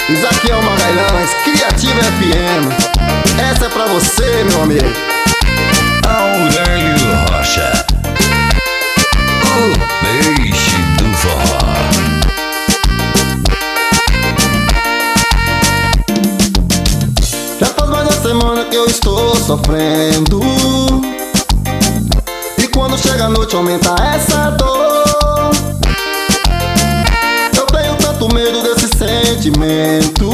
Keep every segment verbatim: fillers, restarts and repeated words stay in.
Isaquiel Magalhães, Criativa F M. Essa é pra você, meu amigo. Aurélio Rocha, o peixe do forró. Já faz mais de semana que eu estou sofrendo, e quando chega a noite aumenta essa dor. Eu tenho tanto medo desse sentimento.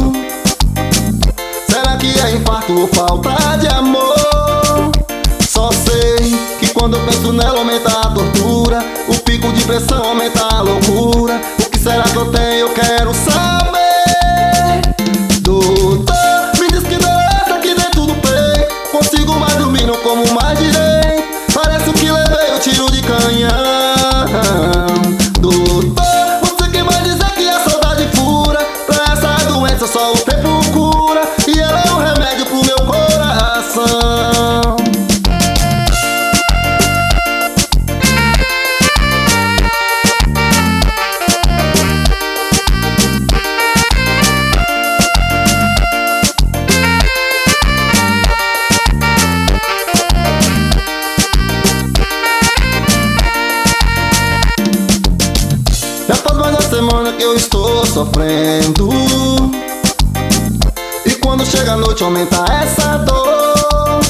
Será que é infarto ou falta de amor? Só sei que quando eu penso nela aumenta a tortura, o pico de pressão aumenta a loucura. O que será que eu tenho? Eu quero saber. Doutor, me diz que doença aqui dentro do peito. Consigo mais dormir, não como mais direito. Parece que levei um tiro de canhão. Doutor, você que vai dizer que a saudade fura. Pra essa doença só o tempo cura, e ela é um remédio pro meu coração. Já faz mais de semana que eu estou sofrendo, e quando chega a noite aumenta essa dor.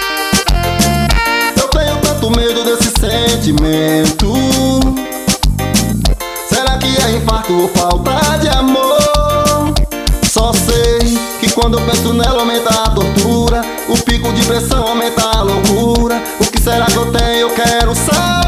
Eu tenho tanto medo desse sentimento. Será que é infarto ou falta de amor? Só sei que quando eu penso nela aumenta a tortura, o pico de pressão aumenta a loucura. O que será que eu tenho? Eu quero saber.